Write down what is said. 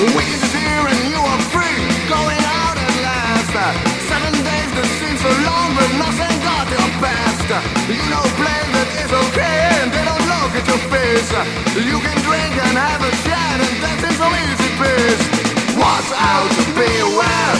Weekend is here and you are free, going out at last. 7 days that seem so long, but nothing got your best. You know, play that is okay, and they don't look at your face. You can drink and have a chat, and that's in so easy pace. What's out to be aware?